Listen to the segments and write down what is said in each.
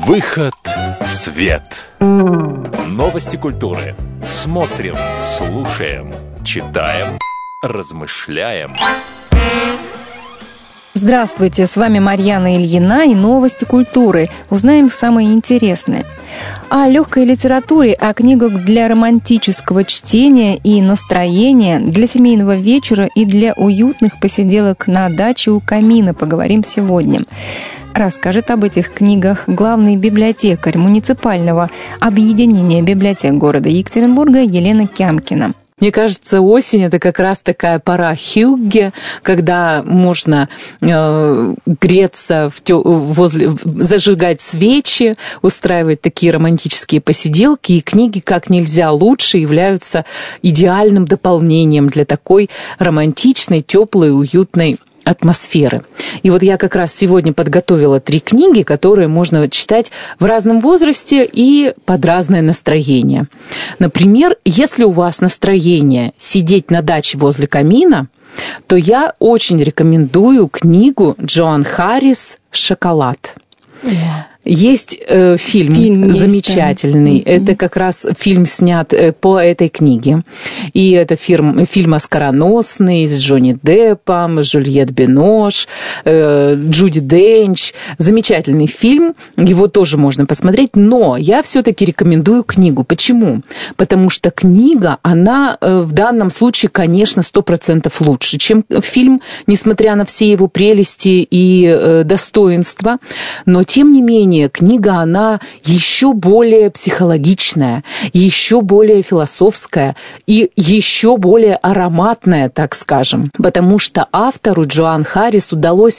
Выход в свет. Новости культуры. Смотрим, слушаем, читаем, размышляем. Здравствуйте, с вами Марьяна Ильина и новости культуры. Узнаем самое интересное. О легкой литературе, о книгах для романтического чтения и настроения, для семейного вечера и для уютных посиделок на даче у камина поговорим сегодня. Расскажет об этих книгах главный библиотекарь муниципального объединения библиотек города Екатеринбурга Елена Кямкина. Мне кажется, осень – это как раз такая пора хюгге, когда можно греться зажигать свечи, устраивать такие романтические посиделки, и книги как нельзя лучше являются идеальным дополнением для такой романтичной, теплой, уютной атмосферы. И вот я как раз сегодня подготовила 3 книги, которые можно читать в разном возрасте и под разное настроение. Например, если у вас настроение сидеть на даче возле камина, то я очень рекомендую книгу Джоан Харрис «Шоколад». Есть фильм замечательный. Да. Это как раз фильм снят по этой книге. И это фильм оскароносный с Джонни Деппом, Жюльетт Бинош, Джуди Денч. Замечательный фильм. Его тоже можно посмотреть. Но я все-таки рекомендую книгу. Почему? Потому что книга, она в данном случае, конечно, 100% лучше, чем фильм, несмотря на все его прелести и достоинства. Но, тем не менее, книга, она еще более психологичная, еще более философская и еще более ароматная, так скажем. Потому что автору Джоан Харрис удалось,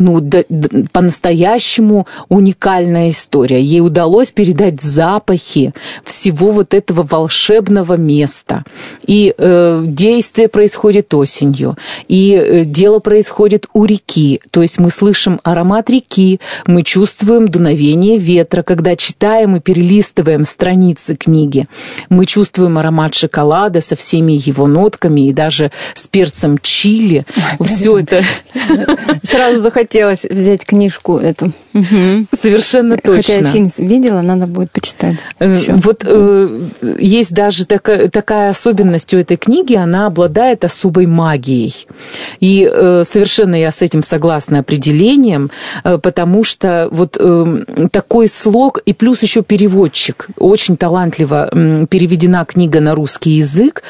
по-настоящему уникальная история. Ей удалось передать запахи всего вот этого волшебного места. И действие происходит осенью, и дело происходит у реки. То есть мы слышим аромат реки, мы чувствуем дуновение ветра, когда читаем и перелистываем страницы книги. Мы чувствуем аромат шоколада со всеми его нотками и даже с перцем чили. Все это... Сразу захотелось взять книжку эту. Совершенно точно. Хотя я фильм видела, надо будет почитать. Вот есть даже такая особенность у этой книги, она обладает особой магией. И совершенно я с этим согласна определением, потому что вот такой слог, и плюс еще переводчик. Очень талантливо переведена книга на русский язык,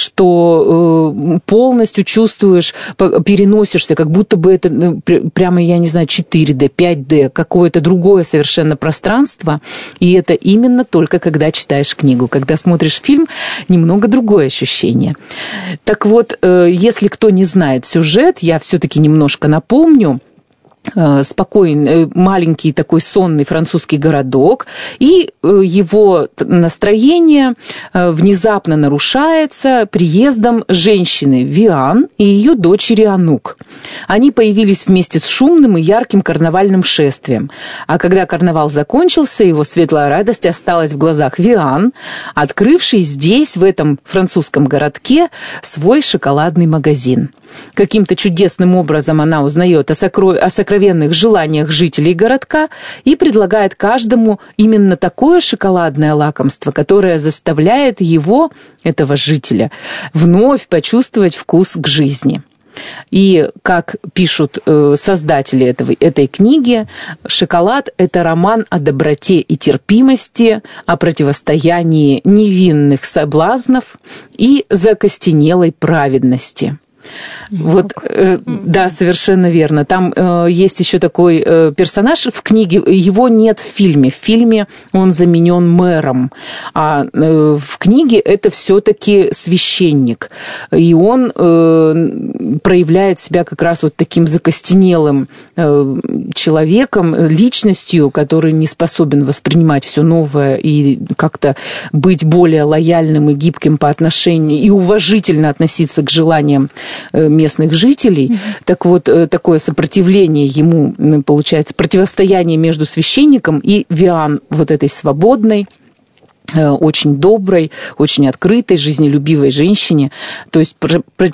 что полностью чувствуешь, переносишься, как будто бы это прямо, я не знаю, 4D, 5D, какое-то другое совершенно пространство. И это именно только когда читаешь книгу. Когда смотришь фильм, немного другое ощущение. Так вот, если кто не знает сюжет, я все-таки немножко напомню. Спокойный, маленький такой сонный французский городок, и его настроение внезапно нарушается приездом женщины Виан и ее дочери Анук. Они появились вместе с шумным и ярким карнавальным шествием. А когда карнавал закончился, его светлая радость осталась в глазах Виан, открывшей здесь, в этом французском городке, свой шоколадный магазин. Каким-то чудесным образом она узнает о сокровенных желаниях жителей городка и предлагает каждому именно такое шоколадное лакомство, которое заставляет его, этого жителя, вновь почувствовать вкус к жизни. И, как пишут создатели этой книги, «Шоколад» — это роман о доброте и терпимости, о противостоянии невинных соблазнов и закостенелой праведности. Вот, да, совершенно верно. Там есть еще такой персонаж в книге, его нет в фильме. В фильме он заменен мэром, а в книге это все-таки священник. И он проявляет себя как раз вот таким закостенелым человеком, личностью, который не способен воспринимать все новое и как-то быть более лояльным и гибким по отношению и уважительно относиться к желаниям местных жителей. Так вот, такое сопротивление ему, получается, противостояние между священником и Виан, вот этой свободной, очень доброй, очень открытой, жизнелюбивой женщине. То есть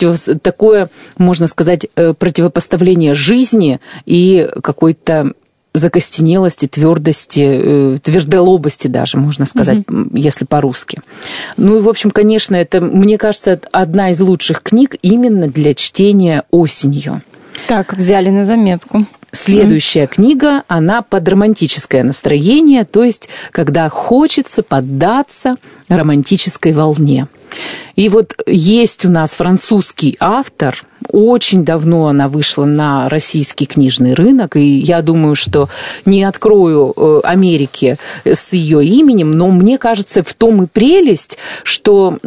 такое, можно сказать, противопоставление жизни и какой-то закостенелости, твердости, твердолобости даже, можно сказать, если по-русски. Ну и, в общем, конечно, это, мне кажется, одна из лучших книг именно для чтения осенью. Так, взяли на заметку. Следующая книга, она под романтическое настроение, то есть когда хочется поддаться романтической волне. И вот есть у нас французский автор, очень давно она вышла на российский книжный рынок, и я думаю, что не открою Америки с ее именем, но мне кажется, в том и прелесть, что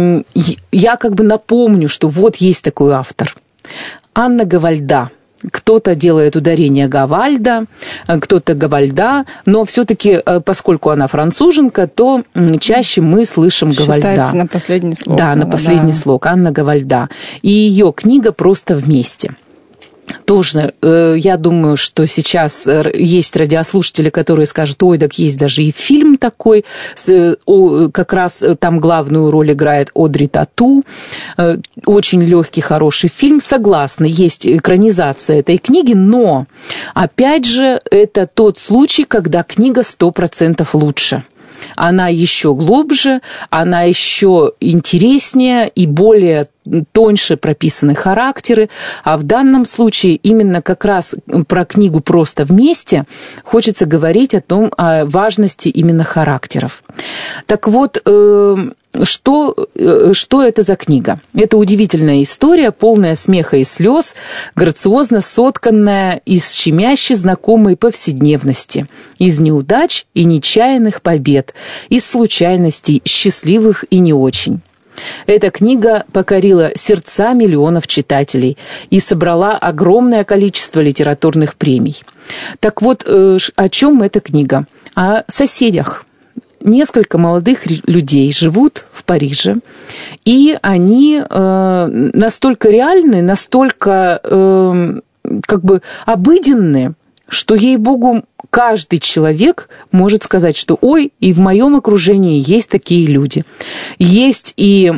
я как бы напомню, что вот есть такой автор. Анна Гавальда. Кто-то делает ударение Гавальда, кто-то Гавальда, но все-таки, поскольку она француженка, то чаще мы слышим Гавальда. Считается на последний слог. Да, на последний слог, Анна Гавальда. И ее книга «Просто вместе». Тоже, я думаю, что сейчас есть радиослушатели, которые скажут, ой, так есть даже и фильм такой, как раз там главную роль играет Одри Тату, очень легкий, хороший фильм, согласна, есть экранизация этой книги, но, опять же, это тот случай, когда книга 100% лучше. Она еще глубже, она еще интереснее и более тоньше прописаны характеры, а в данном случае именно как раз про книгу «Просто вместе» хочется говорить о важности именно характеров. Так вот, что это за книга? Это удивительная история, полная смеха и слез, грациозно сотканная из щемяще знакомой повседневности, из неудач и нечаянных побед, из случайностей, счастливых и не очень. Эта книга покорила сердца миллионов читателей и собрала огромное количество литературных премий. Так вот, о чем эта книга? О соседях. Несколько молодых людей живут в Париже, и они настолько реальны, настолько как бы обыденны, что, ей-богу, каждый человек может сказать, что ой, и в моем окружении есть такие люди. Есть и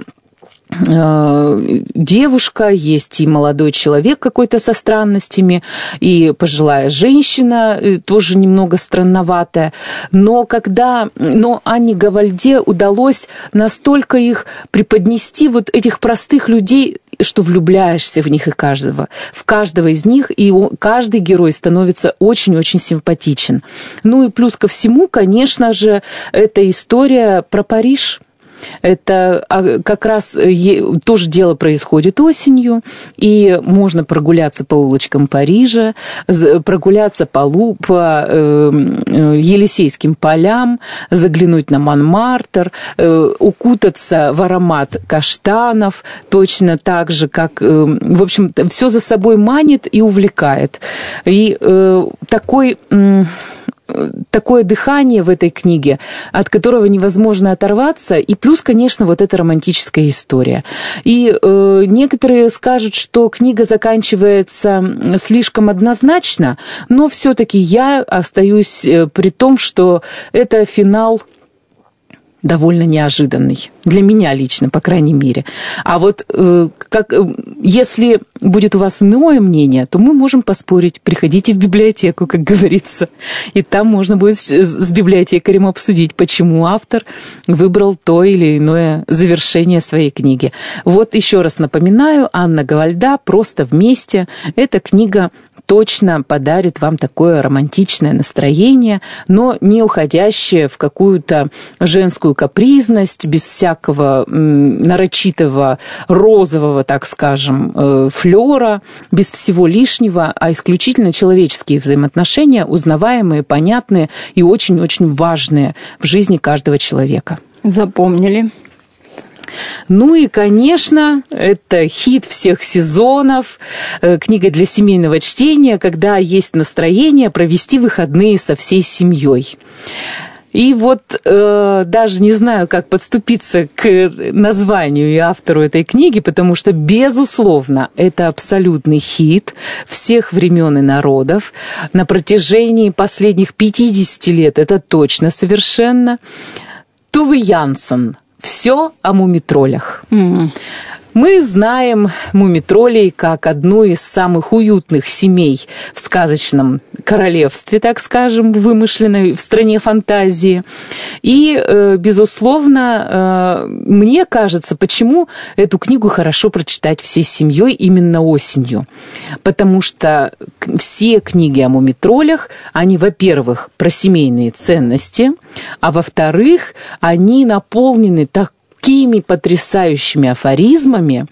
девушка, есть и молодой человек какой-то со странностями, и пожилая женщина, тоже немного странноватая. Но Анне Гавальде удалось настолько их преподнести, вот этих простых людей, что влюбляешься в них и в каждого из них, и каждый герой становится очень-очень симпатичен. Ну и плюс ко всему, конечно же, это история про Париж. Это как раз тоже дело происходит осенью, и можно прогуляться по улочкам Парижа, прогуляться по Елисейским полям, заглянуть на Монмартр, укутаться в аромат каштанов, точно так же, как, в общем, все за собой манит и увлекает. И такое дыхание в этой книге, от которого невозможно оторваться, и плюс, конечно, вот эта романтическая история. И некоторые скажут, что книга заканчивается слишком однозначно, но все-таки я остаюсь при том, что это финал довольно неожиданный. Для меня лично, по крайней мере. А вот если будет у вас иное мнение, то мы можем поспорить. Приходите в библиотеку, как говорится. И там можно будет с библиотекарем обсудить, почему автор выбрал то или иное завершение своей книги. Вот еще раз напоминаю, Анна Гавальда «Просто вместе». Эта книга точно подарит вам такое романтичное настроение, но не уходящее в какую-то женскую капризность, без всякого нарочитого розового, так скажем, флера, без всего лишнего, а исключительно человеческие взаимоотношения, узнаваемые, понятные и очень-очень важные в жизни каждого человека. Запомнили. Ну и, конечно, это хит всех сезонов, книга для семейного чтения, когда есть настроение провести выходные со всей семьей. И вот даже не знаю, как подступиться к названию и автору этой книги, потому что, безусловно, это абсолютный хит всех времен и народов. На протяжении последних 50 лет это точно совершенно. Туве Янсен. «Все о мумитролях». Мы знаем мумитролей как одну из самых уютных семей в сказочном королевстве, так скажем, вымышленной в стране фантазии. И, безусловно, мне кажется, почему эту книгу хорошо прочитать всей семьей именно осенью. Потому что все книги о мумитролях, они, во-первых, про семейные ценности, а во-вторых, они наполнены такими потрясающими афоризмами,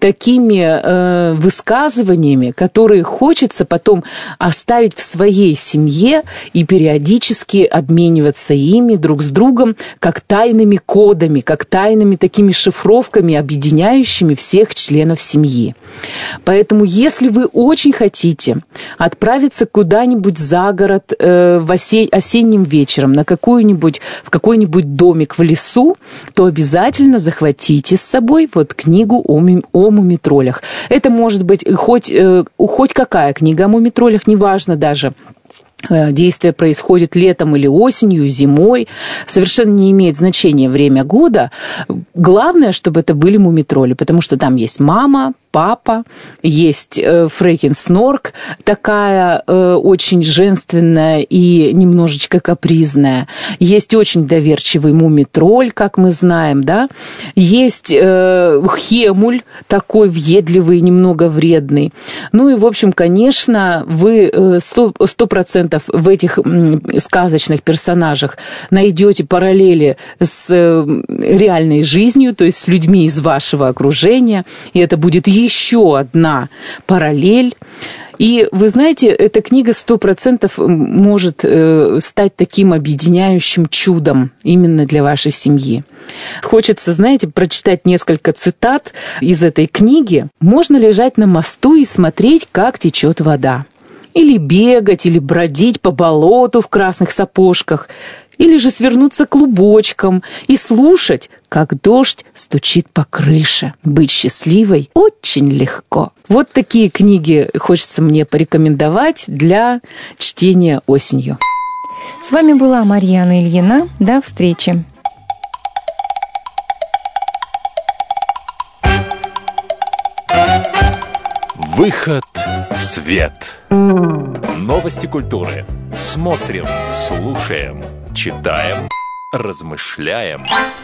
такими высказываниями, которые хочется потом оставить в своей семье и периодически обмениваться ими друг с другом как тайными кодами, как тайными такими шифровками, объединяющими всех членов семьи. Поэтому, если вы очень хотите отправиться куда-нибудь за город осенним вечером в какой-нибудь домик в лесу, то обязательно захватите с собой вот книгу о мумитролях. Это может быть хоть какая книга о мумитролях, неважно даже, действие происходит летом или осенью, зимой. Совершенно не имеет значения время года. Главное, чтобы это были мумитроли, потому что там есть мама, папа, есть Фрекен Снорк, такая очень женственная и немножечко капризная. Есть очень доверчивый мумитроль, как мы знаем, да. Есть Хемуль, такой въедливый, немного вредный. Ну и, в общем, конечно, вы 100% в этих сказочных персонажах найдете параллели с реальной жизнью, то есть с людьми из вашего окружения, и это будет еще одна параллель. И вы знаете, эта книга 100% может стать таким объединяющим чудом именно для вашей семьи. Хочется, знаете, прочитать несколько цитат из этой книги. «Можно лежать на мосту и смотреть, как течет вода. Или бегать, или бродить по болоту в красных сапожках. Или же свернуться клубочком и слушать, как дождь стучит по крыше. Быть счастливой очень легко». Вот такие книги хочется мне порекомендовать для чтения осенью. С вами была Марьяна Ильина. До встречи. Выход в свет. Новости культуры. Смотрим, слушаем, читаем, размышляем.